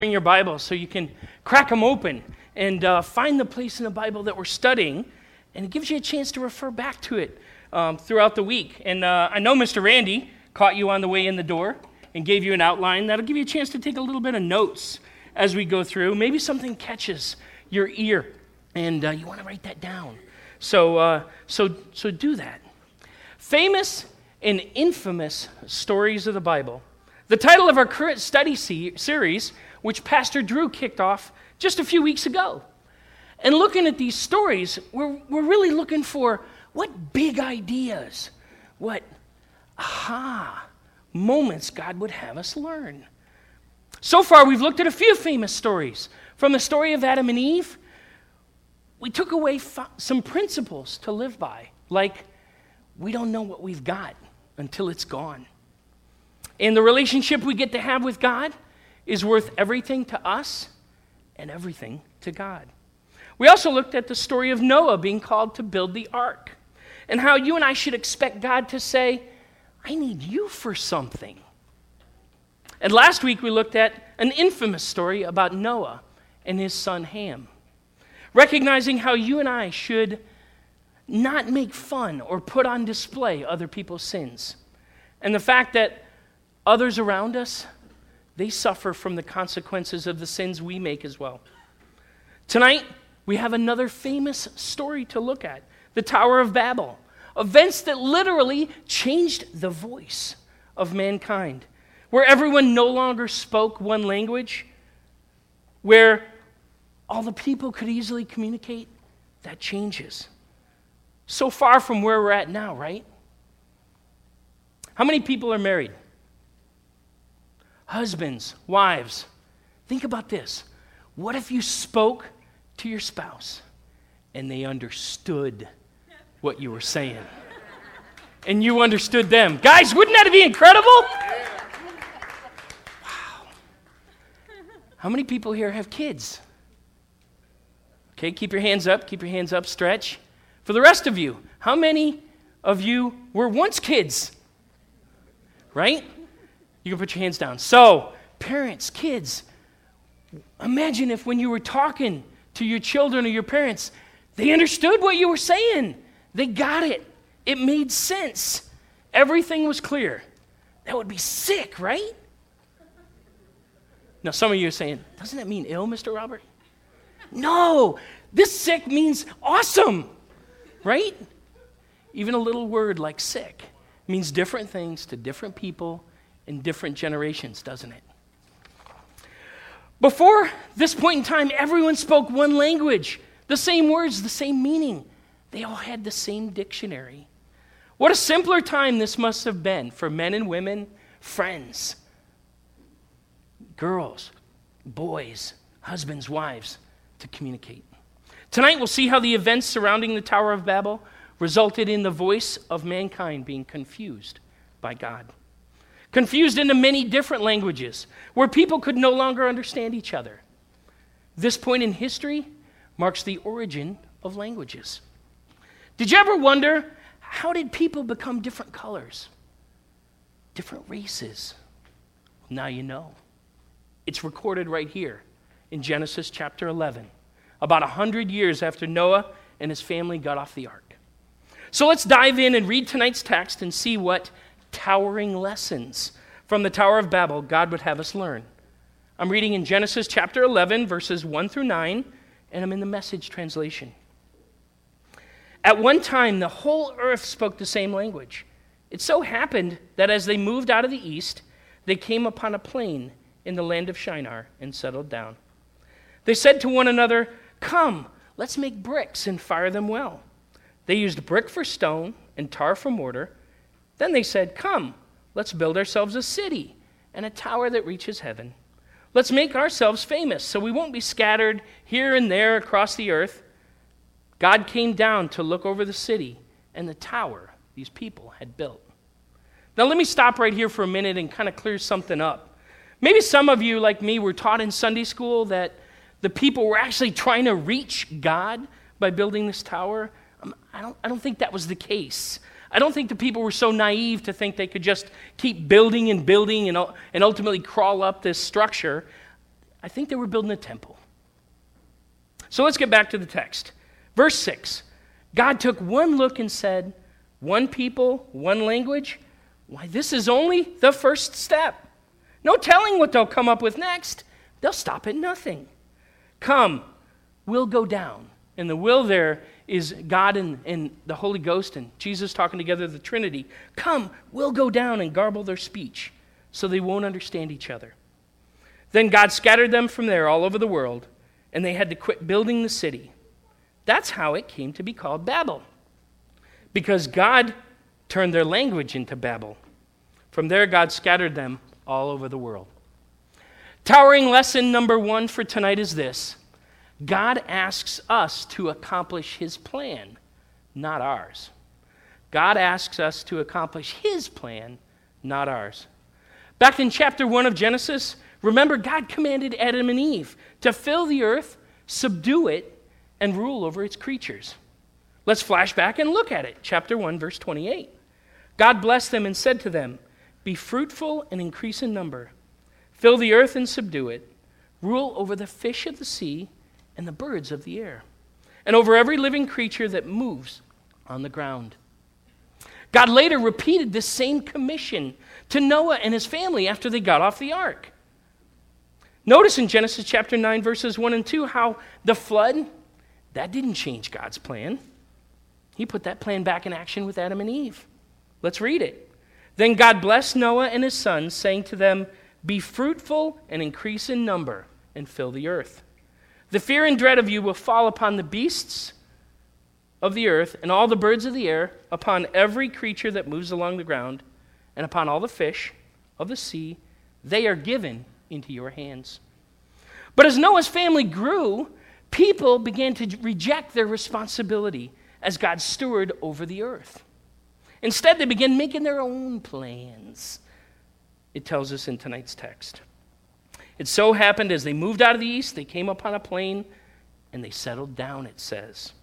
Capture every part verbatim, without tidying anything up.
in your Bible so you can crack them open and uh, find the place in the Bible that we're studying, and it gives you a chance to refer back to it um, throughout the week. And uh, I know Mister Randy caught you on the way in the door and gave you an outline. That'll give you a chance to take a little bit of notes as we go through. Maybe something catches your ear, and uh, you want to write that down. So, uh, so, so do that. Famous and infamous stories of the Bible. The title of our current study se- series, which Pastor Drew kicked off just a few weeks ago. And looking at these stories, we're, we're really looking for what big ideas, what aha moments God would have us learn. So far, we've looked at a few famous stories. From the story of Adam and Eve, we took away fo- some principles to live by, like we don't know what we've got until it's gone. And the relationship we get to have with God is worth everything to us and everything to God. We also looked at the story of Noah being called to build the ark, and how you and I should expect God to say, I need you for something. And last week we looked at an infamous story about Noah and his son Ham, recognizing how you and I should not make fun or put on display other people's sins, and the fact that others around us, they suffer from the consequences of the sins we make as well. Tonight, we have another famous story to look at, the Tower of Babel, events that literally changed the voice of mankind, where everyone no longer spoke one language, where all the people could easily communicate. That changes. So far from where we're at now, right? How many people are married? Husbands, wives, think about this. What if you spoke to your spouse and they understood what you were saying? And you understood them. Guys, wouldn't that be incredible? Wow. How many people here have kids? Okay, keep your hands up, keep your hands up, stretch. For the rest of you, how many of you were once kids? Right? You can put your hands down. So, parents, kids, imagine if when you were talking to your children or your parents, they understood what you were saying. They got it. It made sense. Everything was clear. That would be sick, right? Now, some of you are saying, doesn't that mean ill, Mister Robert? No, this sick means awesome, right? Even a little word like sick means different things to different people in different generations, doesn't it? Before this point in time, everyone spoke one language, the same words, the same meaning. They all had the same dictionary. What a simpler time this must have been for men and women, friends, girls, boys, husbands, wives, to communicate. Tonight we'll see how the events surrounding the Tower of Babel resulted in the voice of mankind being confused by God. Confused into many different languages, where people could no longer understand each other. This point in history marks the origin of languages. Did you ever wonder, how did people become different colors? Different races? Well, now you know. It's recorded right here in Genesis chapter eleven, about one hundred years after Noah and his family got off the ark. So let's dive in and read tonight's text and see what towering lessons from the Tower of Babel God would have us learn. I'm reading in Genesis chapter eleven, verses one through nine, and I'm in the Message translation. At one time, the whole earth spoke the same language. It so happened that as they moved out of the east, they came upon a plain in the land of Shinar and settled down. They said to one another, "Come, let's make bricks and fire them well." They used brick for stone and tar for mortar. Then they said, "Come, let's build ourselves a city and a tower that reaches heaven. Let's make ourselves famous so we won't be scattered here and there across the earth." God came down to look over the city and the tower these people had built. Now let me stop right here for a minute and kind of clear something up. Maybe some of you, like me, were taught in Sunday school that the people were actually trying to reach God by building this tower. Um, I don't, I don't think that was the case. I don't think the people were so naive to think they could just keep building and building and, and ultimately crawl up this structure. I think they were building a temple. So let's get back to the text. Verse six, God took one look and said, one people, one language. Why, this is only the first step. No telling what they'll come up with next. They'll stop at nothing. Come, we'll go down. And the will there is God and, and the Holy Ghost and Jesus talking together, the Trinity. Come, we'll go down and garble their speech so they won't understand each other. Then God scattered them from there all over the world, and they had to quit building the city. That's how it came to be called Babel, because God turned their language into Babel. From there, God scattered them all over the world. Towering lesson number one for tonight is this. God asks us to accomplish his plan, not ours. God asks us to accomplish his plan, not ours. Back in chapter one of Genesis, remember God commanded Adam and Eve to fill the earth, subdue it, and rule over its creatures. Let's flash back and look at it. Chapter one, verse twenty-eight. God blessed them and said to them, be fruitful and increase in number. Fill the earth and subdue it. Rule over the fish of the sea and the birds of the air, and over every living creature that moves on the ground. God later repeated this same commission to Noah and his family after they got off the ark. Notice in Genesis chapter nine, verses one and two, how the flood, that didn't change God's plan. He put that plan back in action with Adam and Eve. Let's read it. Then God blessed Noah and his sons, saying to them, be fruitful and increase in number and fill the earth. The fear and dread of you will fall upon the beasts of the earth and all the birds of the air, upon every creature that moves along the ground, and upon all the fish of the sea. They are given into your hands. But as Noah's family grew, people began to reject their responsibility as God's steward over the earth. Instead, they began making their own plans. It tells us in tonight's text. It so happened as they moved out of the east, they came upon a plain, and they settled down, it says.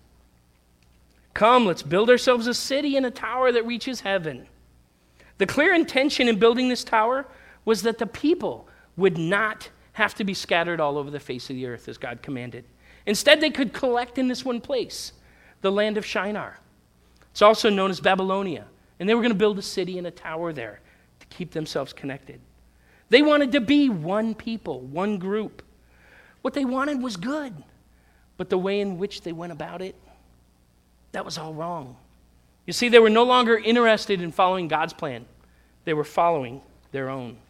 Come, let's build ourselves a city and a tower that reaches heaven. The clear intention in building this tower was that the people would not have to be scattered all over the face of the earth as God commanded. Instead, they could collect in this one place, the land of Shinar. It's also known as Babylonia. And they were going to build a city and a tower there to keep themselves connected. They wanted to be one people, one group. What they wanted was good, but the way in which they went about it, that was all wrong. You see, they were no longer interested in following God's plan. They were following their own.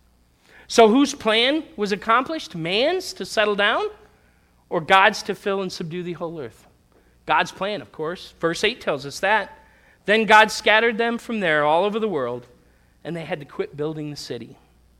So whose plan was accomplished? Man's to settle down, or God's to fill and subdue the whole earth? God's plan, of course. Verse eight tells us that. Then God scattered them from there all over the world, and they had to quit building the city.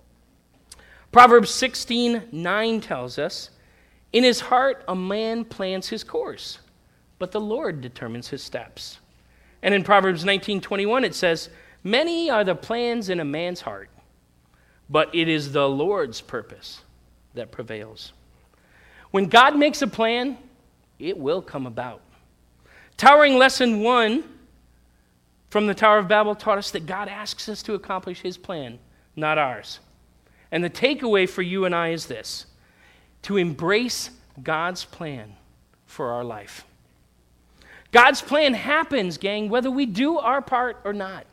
Proverbs sixteen nine tells us, in his heart a man plans his course, but the Lord determines his steps. And in Proverbs nineteen twenty-one it says, many are the plans in a man's heart, but it is the Lord's purpose that prevails. When God makes a plan, it will come about. Towering lesson one from the Tower of Babel taught us that God asks us to accomplish his plan, not ours. And the takeaway for you and I is this: to embrace God's plan for our life. God's plan happens, gang, whether we do our part or not.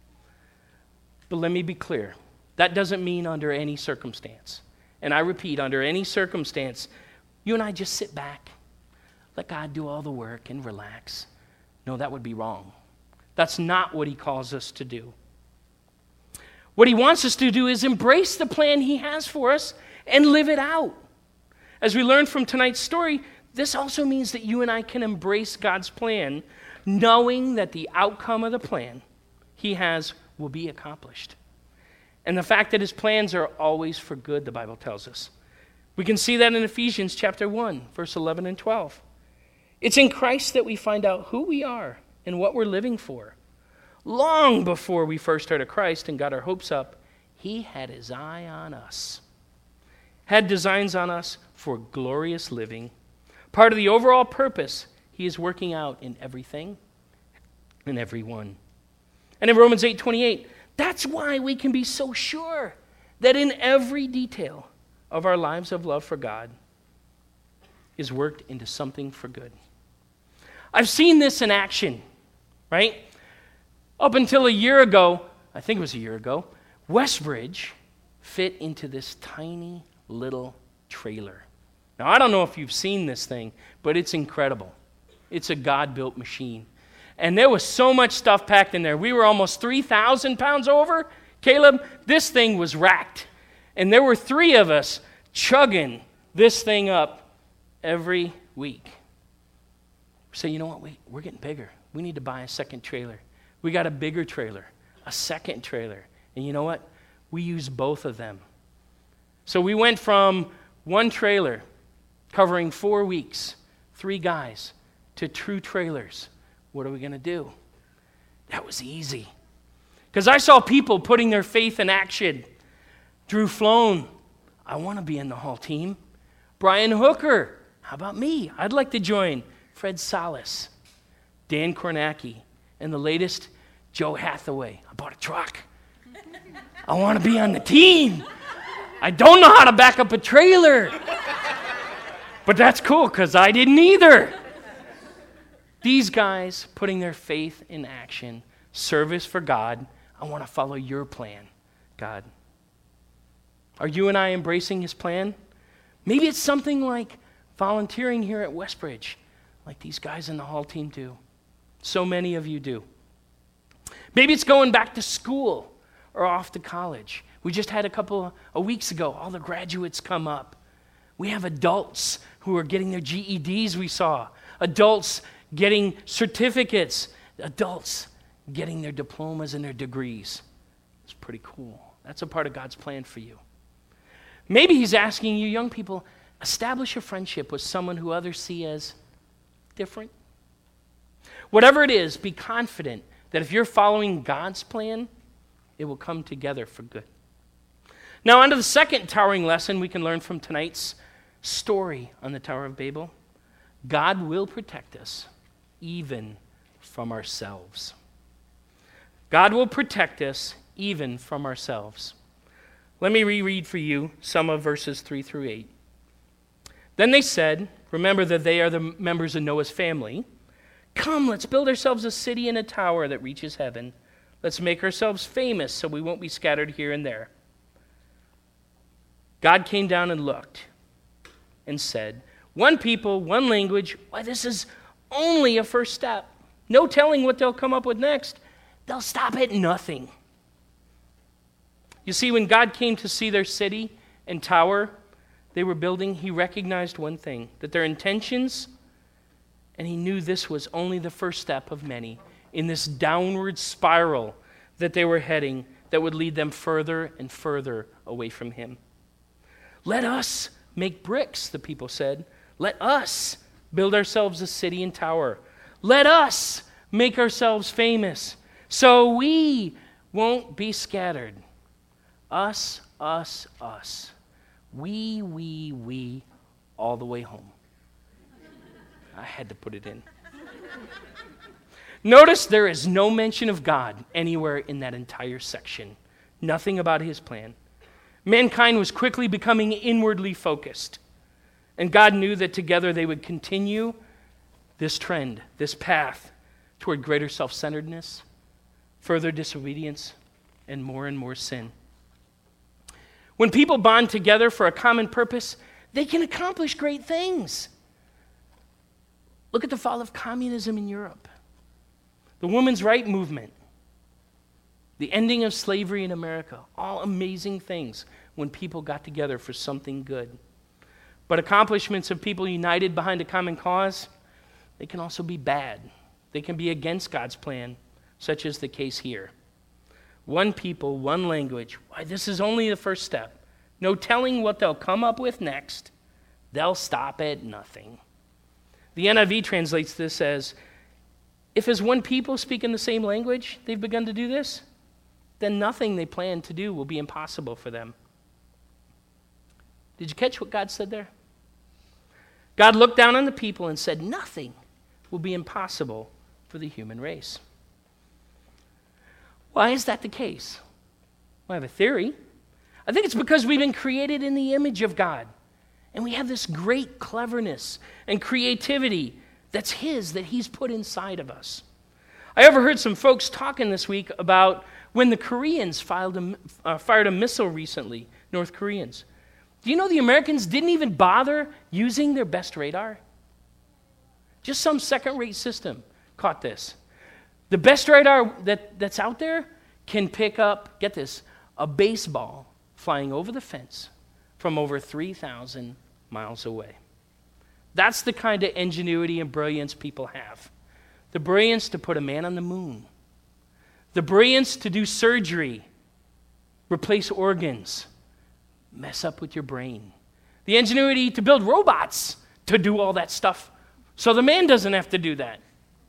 But let me be clear. That doesn't mean under any circumstance. And I repeat, under any circumstance, you and I just sit back, let God do all the work and relax. No, that would be wrong. That's not what he calls us to do. What he wants us to do is embrace the plan he has for us and live it out. As we learned from tonight's story, this also means that you and I can embrace God's plan, knowing that the outcome of the plan he has will be accomplished. And the fact that his plans are always for good, the Bible tells us. We can see that in Ephesians chapter one, verse eleven and twelve. It's in Christ that we find out who we are and what we're living for. Long before we first heard of Christ and got our hopes up, he had his eye on us, had designs on us for glorious living. Part of the overall purpose he is working out in everything and everyone. And in Romans eight twenty-eight, that's why we can be so sure that in every detail of our lives of love for God is worked into something for good. I've seen this in action, right? Up until a year ago, I think it was a year ago, Westbridge fit into this tiny little trailer. Now, I don't know if you've seen this thing, but it's incredible. It's a God-built machine. And there was so much stuff packed in there. We were almost three thousand pounds over. Caleb, this thing was racked. And there were three of us chugging this thing up every week. So you know what? We, we're getting bigger. We need to buy a second trailer. We got a bigger trailer, a second trailer. And you know what? We use both of them. So we went from one trailer covering four weeks, three guys, to two trailers. What are we going to do? That was easy. Because I saw people putting their faith in action. Drew Floan, I want to be in the Hall team. Brian Hooker, how about me? I'd like to join. Fred Salas, Dan Kornacki, and the latest, Joe Hathaway. I bought a truck. I want to be on the team. I don't know how to back up a trailer. But that's cool because I didn't either. These guys putting their faith in action, service for God. I want to follow your plan, God. Are you and I embracing his plan? Maybe it's something like volunteering here at Westbridge, like these guys in the Hall team do. So many of you do. Maybe it's going back to school or off to college. We just had a couple of weeks ago, all the graduates come up. We have adults who are getting their G E Ds, we saw. Adults getting certificates. Adults getting their diplomas and their degrees. It's pretty cool. That's a part of God's plan for you. Maybe he's asking you young people, establish a friendship with someone who others see as different. Whatever it is, be confident that if you're following God's plan, it will come together for good. Now, on to the second towering lesson we can learn from tonight's story on the Tower of Babel. God will protect us even from ourselves. God will protect us even from ourselves. Let me reread for you some of verses three through eight. Then they said, remember that they are the members of Noah's family. Come, let's build ourselves a city and a tower that reaches heaven. Let's make ourselves famous so we won't be scattered here and there. God came down and looked and said, one people, one language. Why, this is only a first step. No telling what they'll come up with next. They'll stop at nothing. You see, when God came to see their city and tower they were building, he recognized one thing, that their intentions, and he knew this was only the first step of many in this downward spiral that they were heading that would lead them further and further away from him. Let us make bricks, the people said. Let us build ourselves a city and tower. Let us make ourselves famous so we won't be scattered. Us, us, us. We, we, we, all the way home. I had to put it in. Notice there is no mention of God anywhere in that entire section. Nothing about his plan. Mankind was quickly becoming inwardly focused. And God knew that together they would continue this trend, this path toward greater self-centeredness, further disobedience, and more and more sin. When people bond together for a common purpose, they can accomplish great things. Look at the fall of communism in Europe, the women's rights movement, the ending of slavery in America, all amazing things when people got together for something good. But accomplishments of people united behind a common cause, they can also be bad. They can be against God's plan, such as the case here. One people, one language. Why, this is only the first step. No telling what they'll come up with next. They'll stop at nothing. The N I V translates this as, if as one people speaking the same language, they've begun to do this, then nothing they plan to do will be impossible for them. Did you catch what God said there? God looked down on the people and said, nothing will be impossible for the human race. Why is that the case? Well, I have a theory. I think it's because we've been created in the image of God. And we have this great cleverness and creativity that's His, that He's put inside of us. I overheard some folks talking this week about when the Koreans filed a, uh, fired a missile recently, North Koreans. Do you know the Americans didn't even bother using their best radar? Just some second-rate system caught this. The best radar that, that's out there can pick up, get this, a baseball flying over the fence from over three thousand miles away. That's the kind of ingenuity and brilliance people have. The brilliance to put a man on the moon. The brilliance to do surgery, replace organs, mess up with your brain. The ingenuity to build robots to do all that stuff so the man doesn't have to do that.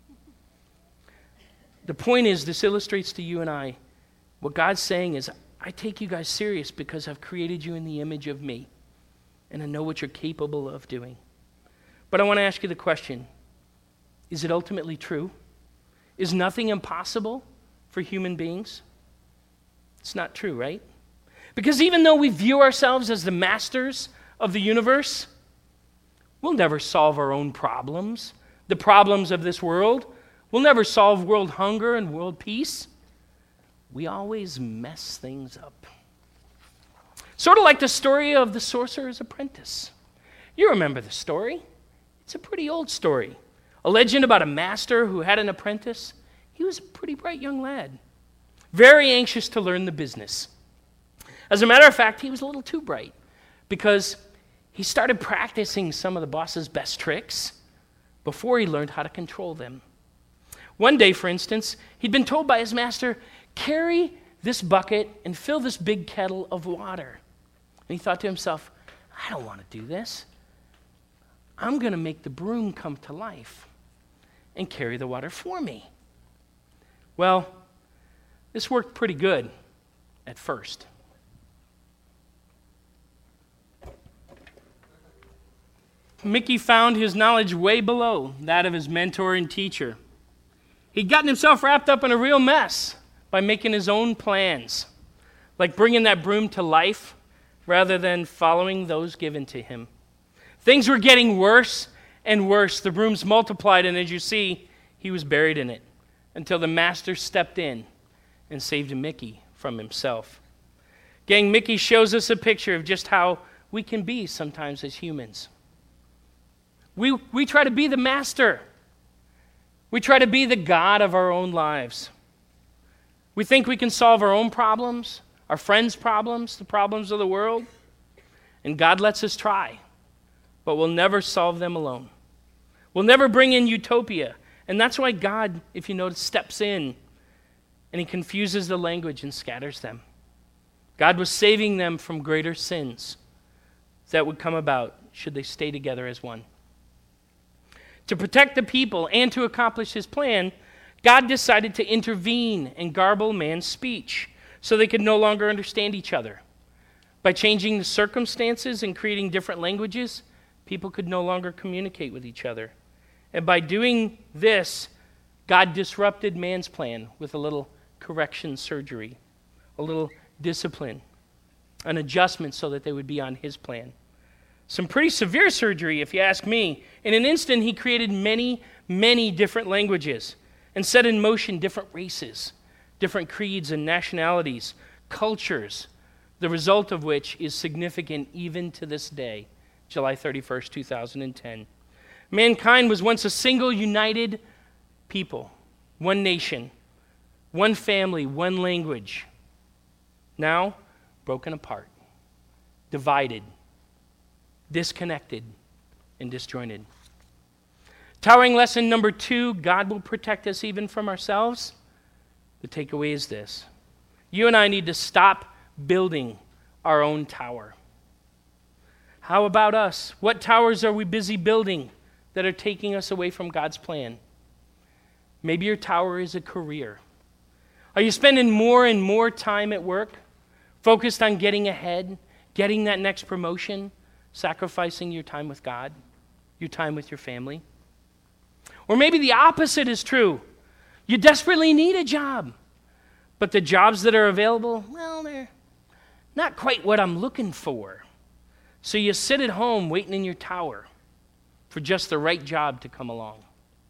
The point is, this illustrates to you and I, what God's saying is, I take you guys serious because I've created you in the image of me, and I know what you're capable of doing. But I want to ask you the question, is it ultimately true? Is nothing impossible for human beings? It's not true, right? Because even though we view ourselves as the masters of the universe, we'll never solve our own problems, the problems of this world. We'll never solve world hunger and world peace. We always mess things up. Sort of like the story of the sorcerer's apprentice. You remember the story. It's a pretty old story. A legend about a master who had an apprentice. He was a pretty bright young lad, very anxious to learn the business. As a matter of fact, he was a little too bright because he started practicing some of the boss's best tricks before he learned how to control them. One day, for instance, he'd been told by his master, carry this bucket and fill this big kettle of water. And he thought to himself, I don't want to do this. I'm going to make the broom come to life and carry the water for me. Well, this worked pretty good at first. Mickey found his knowledge way below that of his mentor and teacher. He'd gotten himself wrapped up in a real mess by making his own plans, like bringing that broom to life rather than following those given to him. Things were getting worse and worse. The brooms multiplied, and as you see, he was buried in it until the master stepped in and saved Mickey from himself. Gang, Mickey shows us a picture of just how we can be sometimes as humans. We, we try to be the master. We try to be the God of our own lives. We think we can solve our own problems, our friends' problems, the problems of the world, and God lets us try, but we'll never solve them alone. We'll never bring in utopia, and that's why God, if you notice, steps in and He confuses the language and scatters them. God was saving them from greater sins that would come about should they stay together as one. To protect the people and to accomplish His plan, God decided to intervene and garble man's speech so they could no longer understand each other. By changing the circumstances and creating different languages, people could no longer communicate with each other. And by doing this, God disrupted man's plan with a little correction surgery, a little discipline, an adjustment so that they would be on His plan. Some pretty severe surgery, if you ask me. In an instant, He created many, many different languages and set in motion different races, different creeds and nationalities, cultures, the result of which is significant even to this day, July thirty-first, two thousand ten. Mankind was once a single, united people, one nation, one family, one language. Now, broken apart, divided, disconnected, and disjointed. Towering lesson number two, God will protect us even from ourselves. The takeaway is this. You and I need to stop building our own tower. How about us? What towers are we busy building that are taking us away from God's plan? Maybe your tower is a career. Are you spending more and more time at work, focused on getting ahead, getting that next promotion, sacrificing your time with God, your time with your family? Or maybe the opposite is true. You desperately need a job, but the jobs that are available, well, they're not quite what I'm looking for. So you sit at home waiting in your tower for just the right job to come along.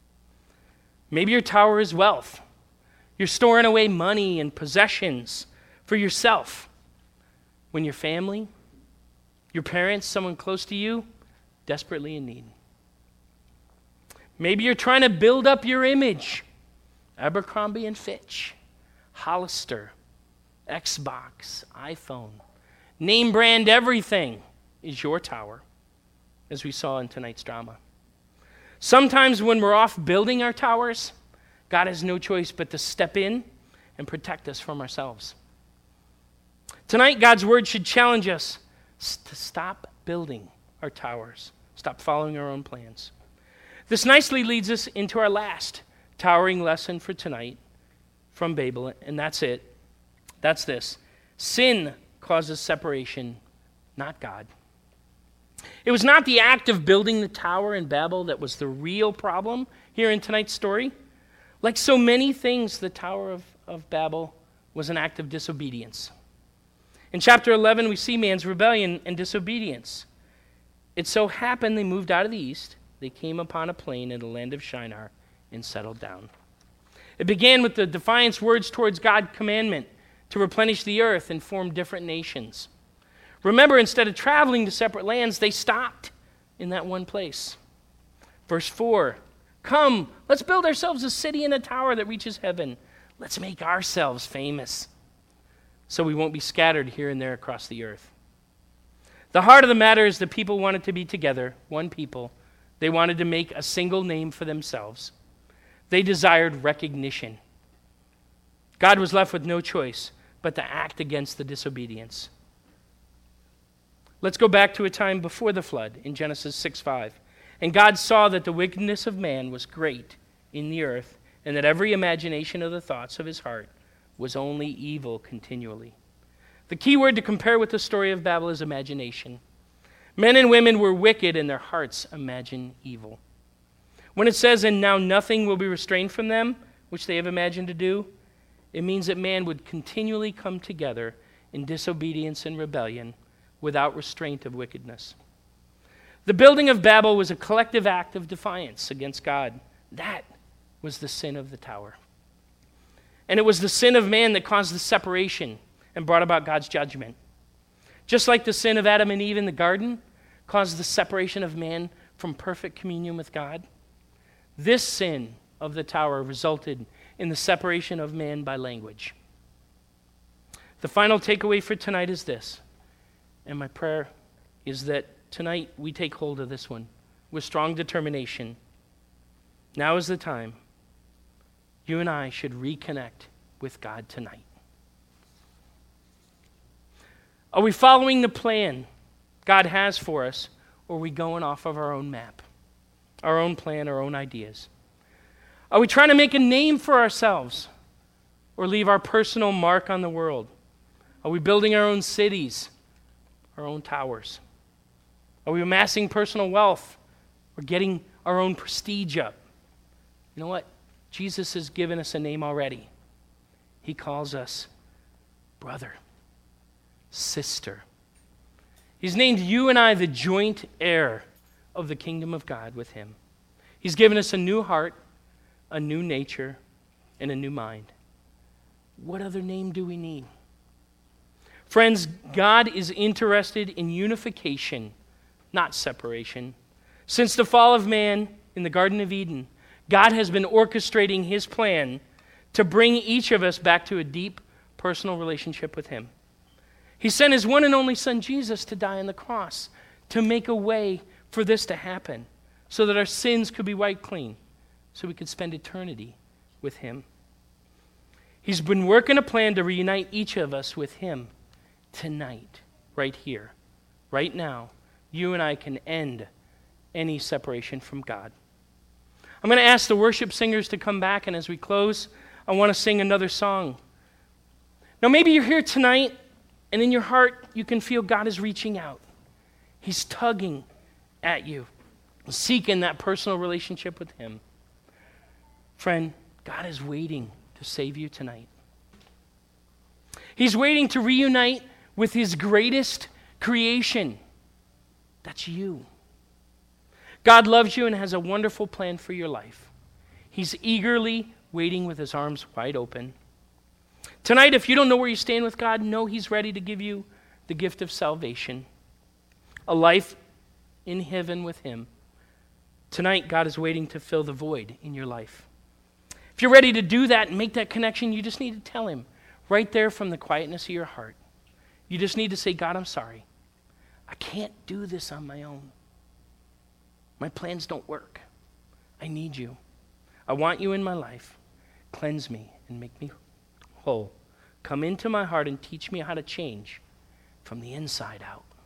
Maybe your tower is wealth. You're storing away money and possessions for yourself when your family, your parents, someone close to you, desperately in need. Maybe you're trying to build up your image. Abercrombie and Fitch, Hollister, Xbox, iPhone, name brand everything is your tower, as we saw in tonight's drama. Sometimes when we're off building our towers, God has no choice but to step in and protect us from ourselves. Tonight, God's word should challenge us to stop building our towers, stop following our own plans. This nicely leads us into our last towering lesson for tonight from Babel, and that's it. That's this. Sin causes separation, not God. It was not the act of building the tower in Babel that was the real problem here in tonight's story. Like so many things, the Tower of, of Babel was an act of disobedience. In chapter eleven, we see man's rebellion and disobedience. It so happened they moved out of the east. They came upon a plain in the land of Shinar and settled down. It began with the defiance words towards God's commandment to replenish the earth and form different nations. Remember, instead of traveling to separate lands, they stopped in that one place. Verse four, come, let's build ourselves a city and a tower that reaches heaven. Let's make ourselves famous so we won't be scattered here and there across the earth. The heart of the matter is the people wanted to be together, one people. They wanted to make a single name for themselves. They desired recognition. God was left with no choice but to act against the disobedience. Let's go back to a time before the flood in Genesis six five. And God saw that the wickedness of man was great in the earth, and that every imagination of the thoughts of his heart was only evil continually. The key word to compare with the story of Babel is imagination. Men and women were wicked, and their hearts imagine evil. When it says, and now nothing will be restrained from them, which they have imagined to do, it means that man would continually come together in disobedience and rebellion without restraint of wickedness. The building of Babel was a collective act of defiance against God. That was the sin of the tower. And it was the sin of man that caused the separation and brought about God's judgment. Just like the sin of Adam and Eve in the garden caused the separation of man from perfect communion with God, this sin of the tower resulted in the separation of man by language. The final takeaway for tonight is this, and my prayer is that tonight we take hold of this one with strong determination. Now is the time. You and I should reconnect with God tonight. Are we following the plan God has for us, or are we going off of our own map, our own plan, our own ideas? Are we trying to make a name for ourselves, or leave our personal mark on the world? Are we building our own cities, our own towers? Are we amassing personal wealth, or getting our own prestige up? You know what? Jesus has given us a name already. He calls us brother, sister. He's named you and I the joint heir of the kingdom of God with him. He's given us a new heart, a new nature, and a new mind. What other name do we need? Friends, God is interested in unification, not separation. Since the fall of man in the Garden of Eden, God has been orchestrating his plan to bring each of us back to a deep personal relationship with him. He sent his one and only son, Jesus, to die on the cross to make a way for this to happen so that our sins could be wiped clean, so we could spend eternity with him. He's been working a plan to reunite each of us with him tonight, right here, right now. You and I can end any separation from God. I'm going to ask the worship singers to come back, and as we close, I want to sing another song. Now, maybe you're here tonight, and in your heart, you can feel God is reaching out. He's tugging at you, seeking that personal relationship with him. Friend, God is waiting to save you tonight. He's waiting to reunite with his greatest creation. That's you. God loves you and has a wonderful plan for your life. He's eagerly waiting with his arms wide open. Tonight, if you don't know where you stand with God, know he's ready to give you the gift of salvation, a life in heaven with him. Tonight, God is waiting to fill the void in your life. If you're ready to do that and make that connection, you just need to tell him right there from the quietness of your heart. You just need to say, God, I'm sorry. I can't do this on my own. My plans don't work. I need you. I want you in my life. Cleanse me and make me whole. Come into my heart and teach me how to change from the inside out.